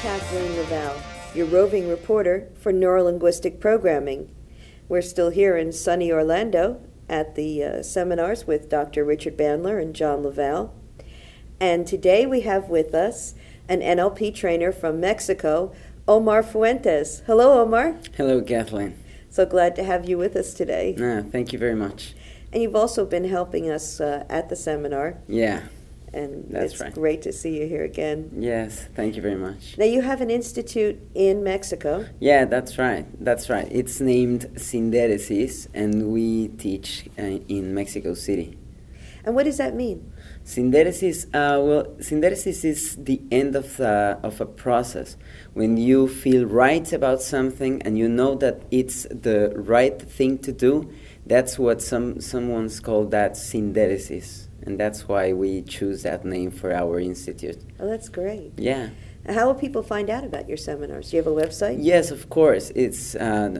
Kathleen Lavelle, your roving reporter for Neurolinguistic Programming. We're still here in sunny Orlando at the seminars with Dr. Richard Bandler and John Lavelle. And today we have with us an NLP trainer from Mexico, Omar Fuentes. Hello, Omar. Hello, Kathleen. So glad to have you with us today. Thank you very much. And you've also been helping us at the seminar. Yeah. And That's it's right. great to see you here again. Yes, thank you very much. Now, you have an institute in Mexico. Yeah, that's right. That's right. It's named Sinderesis, and we teach in Mexico City. And what does that mean? Sinderesis, Sinderesis is the end of a process. When you feel right about something and you know that it's the right thing to do, that's what someone's called that Sinderesis. And that's why we choose that name for our institute. Oh, that's great. Yeah. How will people find out about your seminars? Do you have a website? Yes, of course. It's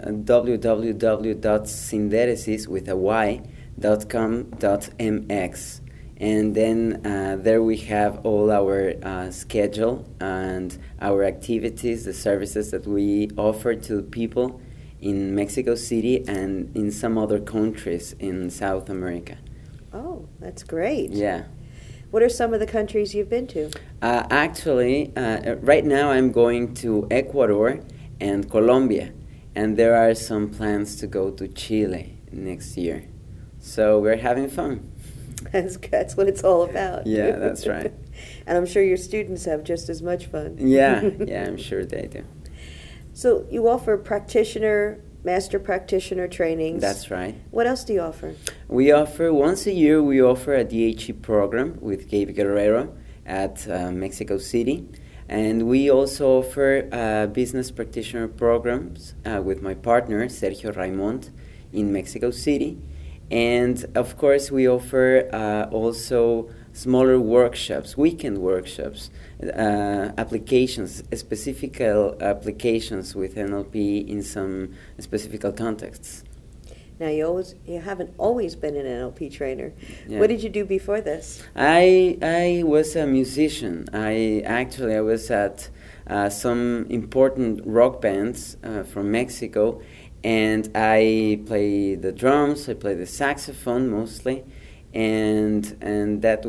www.sinderesis.com.mx. And then there we have all our schedule and our activities, the services that we offer to people in Mexico City and in some other countries in South America. Oh, that's great. Yeah. What are some of the countries you've been to? Actually, right now I'm going to Ecuador and Colombia, and there are some plans to go to Chile next year. So we're having fun. That's what it's all about. Yeah, that's right. And I'm sure your students have just as much fun. Yeah, I'm sure they do. So you offer practitioner, master practitioner trainings. That's right. What else do you offer? We offer, once a year, we offer a DHE program with Gabe Guerrero at Mexico City. And we also offer business practitioner programs with my partner, Sergio Raimond, in Mexico City. And, of course, we offer also smaller workshops, weekend workshops, applications, specific applications with NLP in some specific contexts. Now, you haven't always been an NLP trainer. Yeah. What did you do before this? I was a musician. I was at some important rock bands from Mexico, and I play the drums, I play the saxophone mostly. And that's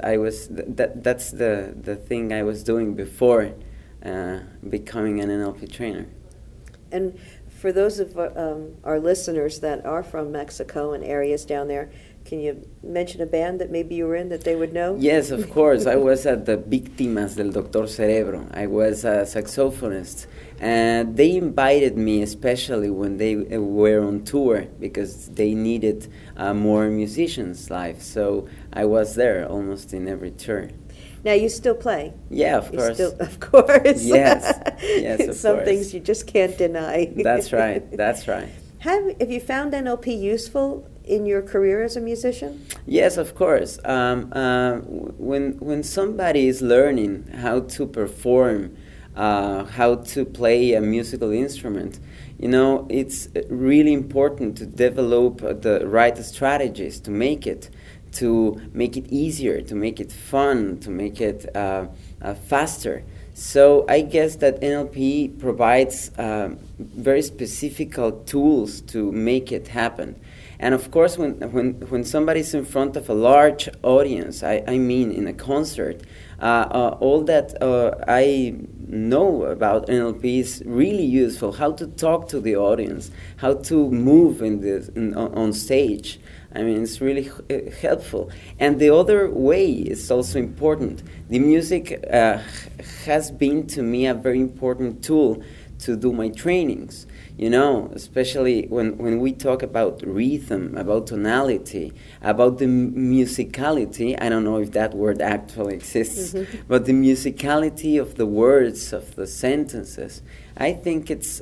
the thing I was doing before becoming an NLP trainer. And for those of our listeners that are from Mexico and areas down there, can you mention a band that maybe you were in that they would know? Yes, of course. I was at the Víctimas del Doctor Cerebro. I was a saxophonist. And they invited me, especially when they were on tour, because they needed more musicians live. So I was there almost in every tour. Now, you still play? Yeah, of course. Of course. Yes, of Some course. things you just can't deny. That's right. Have you found NLP useful in your career as a musician? Yes, of course. When somebody is learning how to perform, how to play a musical instrument, it's really important to develop the right strategies to make it easier, to make it fun, to make it faster. So I guess that NLP provides very specific tools to make it happen. And of course, when somebody's in front of a large audience, I mean in a concert, all that I know about NLP is really useful. How to talk to the audience, how to move on stage. I mean, it's really helpful. And the other way is also important. The music has been to me a very important tool to do my trainings. Especially when we talk about rhythm, about tonality, about the musicality. I don't know if that word actually exists, but the musicality of the words, of the sentences. I think it's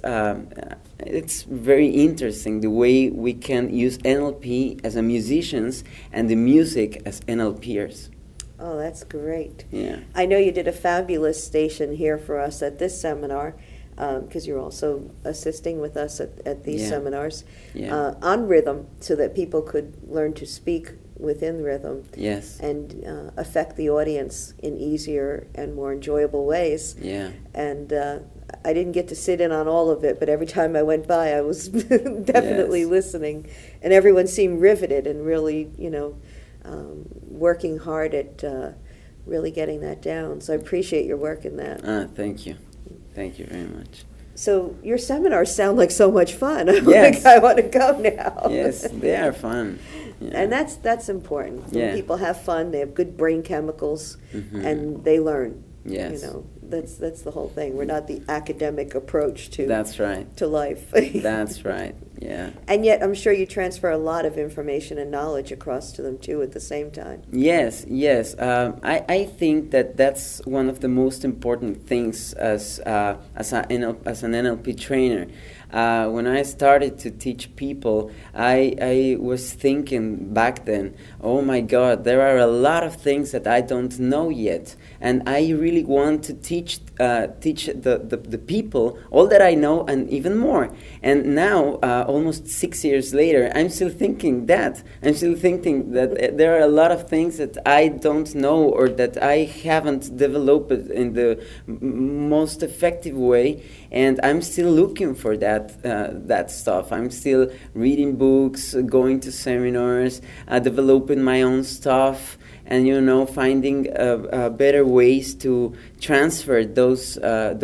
very interesting the way we can use NLP as a musicians and the music as NLPers. Oh, that's great. Yeah. I know you did a fabulous station here for us at this seminar, because you're also assisting with us at these seminars, on rhythm, so that people could learn to speak within rhythm. Yes. And affect the audience in easier and more enjoyable ways. Yeah. And I didn't get to sit in on all of it, but every time I went by, I was definitely Yes. listening. And everyone seemed riveted and really, working hard at really getting that down. So I appreciate your work in that. Thank you. Thank you very much. So your seminars sound like so much fun. Yes. I want to go now. Yes, they are fun. Yeah. And that's important. When Yeah. people have fun, they have good brain chemicals, Mhm. and they learn. Yes. That's the whole thing. We're not the academic approach to That's right. to life. That's right. Yeah. And yet, I'm sure you transfer a lot of information and knowledge across to them too at the same time. Yes, yes. I think that's one of the most important things as an NLP trainer. When I started to teach people, I was thinking back then, oh my God, there are a lot of things that I don't know yet, and I really want to teach the people all that I know and even more. And now, almost 6 years later, I'm still thinking that. I'm still thinking that there are a lot of things that I don't know or that I haven't developed in the most effective way, and I'm still looking for that stuff. I'm still reading books, going to seminars, developing my own stuff, and finding better ways to transfer those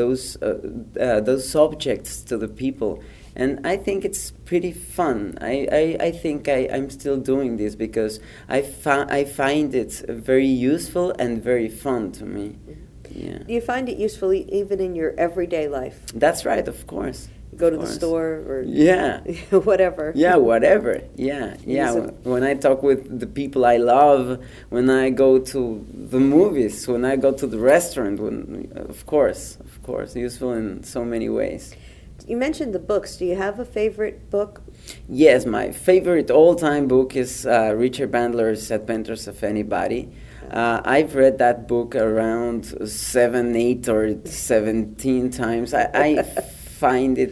subjects to the people. And I think it's pretty fun. I think I'm still doing this because I find it very useful and very fun to me. Yeah. Do you find it useful even in your everyday life? That's right, of course. You go to the store or yeah, whatever. Yeah, whatever. Yeah. When I talk with the people I love, when I go to the movies, when I go to the restaurant, of course, useful in so many ways. You mentioned the books. Do you have a favorite book? Yes, my favorite all-time book is Richard Bandler's Adventures of Anybody. I've read that book around 7, 8, or 17 times. I find it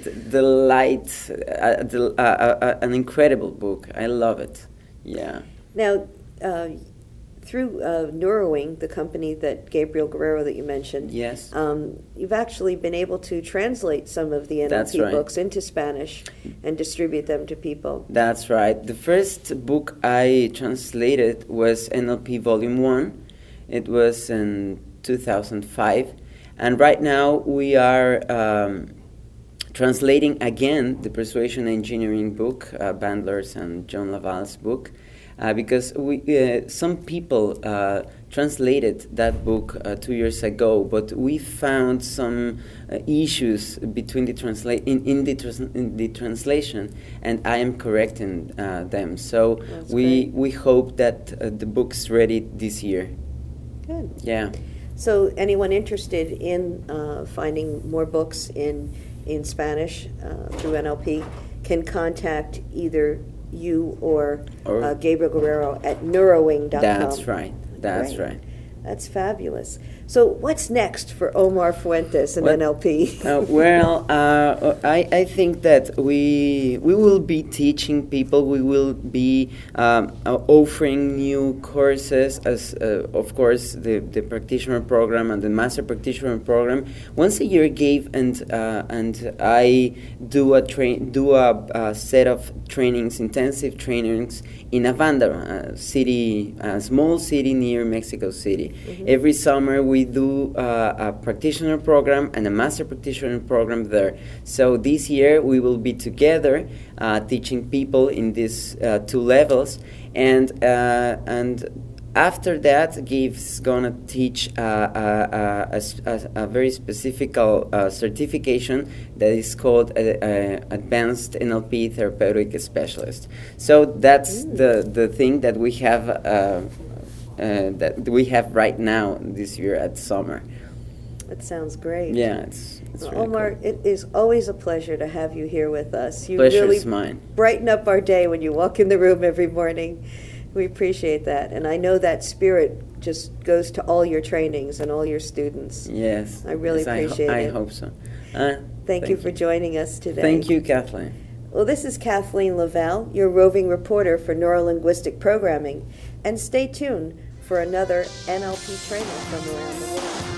an incredible book. I love it. Yeah. Now, through Neurowing, the company that Gabriel Guerrero that you mentioned, yes, you've actually been able to translate some of the NLP books into Spanish and distribute them to people. That's right. The first book I translated was NLP Volume 1. It was in 2005. And right now we are translating again the Persuasion Engineering book, Bandler's and John Laval's book. Because some people translated that book 2 years ago, but we found some issues between the the translation, and I am correcting them. So we hope that the book's ready this year. Good. Yeah. So anyone interested in finding more books in Spanish through NLP can contact either you or Gabriel Guerrero at neurowing.com. That's right. That's right. That's fabulous. So what's next for Omar Fuentes and NLP? I think that we will be teaching people. We will be offering new courses, as of course the practitioner program and the master practitioner program. Once a year, Gabe and I do a set of trainings, intensive trainings in Avanda, a small city near Mexico City. Mm-hmm. Every summer we do a practitioner program and a master practitioner program there. So this year we will be together teaching people in these 2 levels, and after that, Gabe's gonna teach a very specific certification that is called Advanced NLP Therapeutic Specialist. So that's the thing that we have right now this year at summer. That sounds great. Yeah, it's well, really Omar, cool. it is always a pleasure to have you here with us. You Pleasure really is mine. brighten up our day when you walk in the room every morning. We appreciate that, and I know that spirit just goes to all your trainings and all your students. Yes. I really appreciate it. I hope so. Thank you for joining us today. Thank you, Kathleen. Well, this is Kathleen Lavelle, your roving reporter for Neurolinguistic Programming, and stay tuned for another NLP training from around the world.